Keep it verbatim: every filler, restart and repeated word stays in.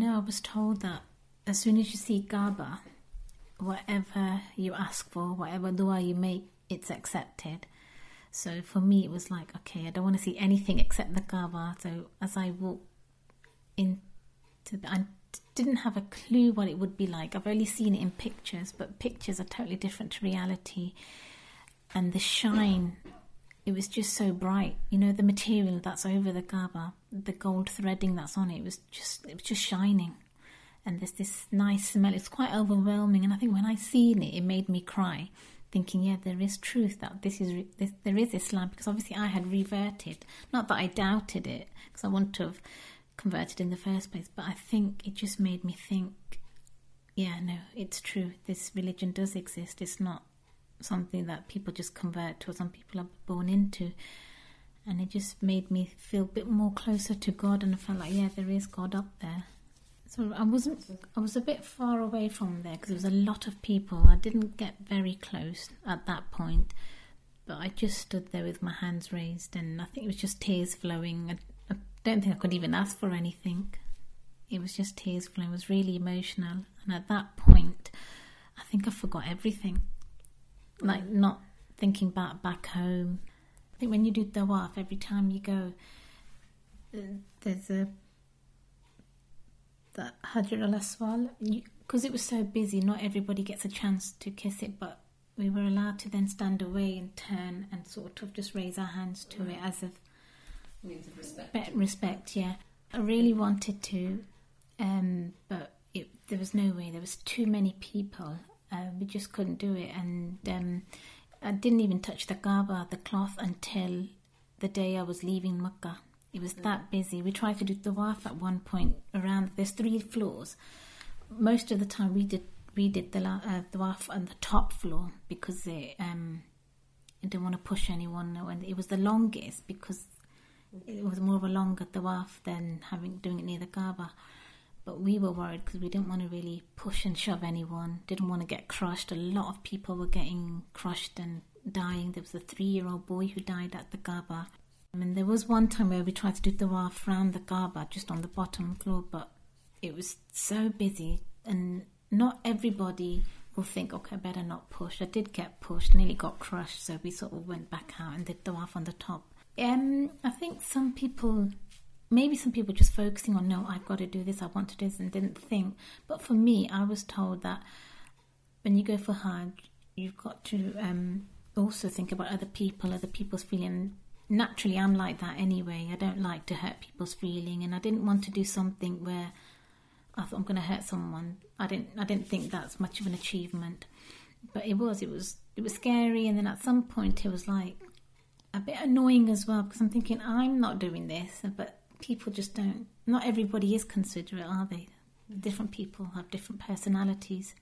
know I was told that as soon as you see Kaaba, whatever you ask for, whatever dua you make, it's accepted. So for me, it was like, okay, I don't want to see anything except the Kaaba. So as I walked into the, I didn't have a clue what it would be like. I've only seen it in pictures, but pictures are totally different to reality. And the shine, it was just so bright. You know, the material that's over the Kaaba, the gold threading that's on it, it was just, it was just shining. And there's this nice smell. It's quite overwhelming. And I think when I seen it, it made me cry, thinking, yeah, there is truth, that this is this, there is Islam, because obviously I had reverted. Not that I doubted it, because I want to have converted in the first place, but I think it just made me think, yeah, no, it's true. This religion does exist. It's not something that people just convert to or some people are born into. And it just made me feel a bit more closer to God, and I felt like, yeah, there is God up there. So I wasn't, I was a bit far away from there because there was a lot of people. I didn't get very close at that point, but I just stood there with my hands raised, and I think it was just tears flowing. I, I don't think I could even ask for anything. It was just tears flowing. It was really emotional. And at that point, I think I forgot everything. Like not thinking back back home. I think when you do tawaf, every time you go, there's a that Hajar al-Aswad, because it was so busy, not everybody gets a chance to kiss it, but we were allowed to then stand away and turn and sort of just raise our hands to it as a means of respect. Respect, yeah. I really wanted to, um, but it, there was no way. There was too many people. Uh, we just couldn't do it, and um, I didn't even touch the Kaaba, the cloth, until the day I was leaving Mecca. It was that busy. We tried to do tawaf at one point around. There's three floors. Most of the time, we did we did the uh, tawaf on the top floor because they um I didn't want to push anyone. And it was the longest because it was more of a longer tawaf than having doing it near the Kaaba. But we were worried because we didn't want to really push and shove anyone. Didn't want to get crushed. A lot of people were getting crushed and dying. There was a three-year-old boy who died at the Kaaba. I mean, there was one time where we tried to do tawaf around the Kaaba, just on the bottom floor, but it was so busy, and not everybody will think, okay, I better not push. I did get pushed, nearly got crushed, so we sort of went back out and did tawaf on the top. Um, I think some people, maybe some people just focusing on, no, I've got to do this, I want to do this, and didn't think. But for me, I was told that when you go for Hajj, you've got to um, also think about other people, other people's feeling. Naturally, I'm like that anyway. I don't like to hurt people's feeling, and I didn't want to do something where I thought I'm going to hurt someone. I didn't. I didn't think that's much of an achievement, but it was. It was. It was scary, and then at some point, it was like a bit annoying as well because I'm thinking I'm not doing this, but people just don't. Not everybody is considerate, are they? Different people have different personalities.